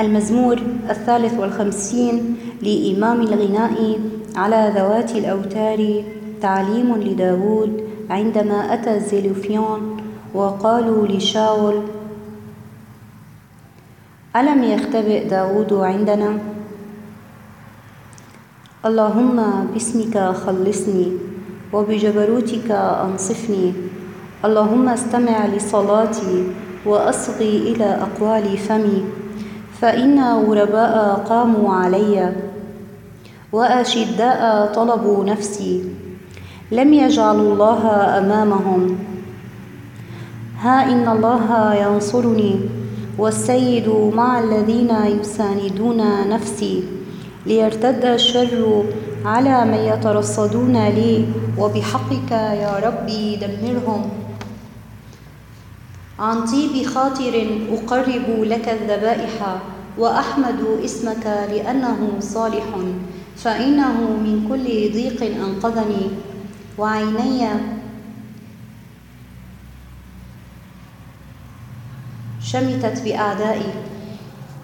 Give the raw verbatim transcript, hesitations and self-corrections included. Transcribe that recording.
المزمور الثالث والخمسين لإمام الغناء على ذوات الأوتار، تعليم لداود عندما أتى الزلوفيون وقالوا لشاول: ألم يختبئ داود عندنا؟ اللهم باسمك خلصني وبجبروتك أنصفني. اللهم استمع لصلاتي وأصغي إلى أقوال فمي، فإن غرباء قاموا علي وأشداء طلبوا نفسي، لم يجعلوا الله أمامهم. ها إن الله ينصرني، والسيد مع الذين يساندون نفسي، ليرتد الشر على من يترصدون لي، وبحقك يا ربي دمرهم. عن طيب خاطر أقرب لك الذبائح، وأحمد اسمك لأنه صالح، فإنه من كل ضيق أنقذني، وعيني شمتت بأعدائي.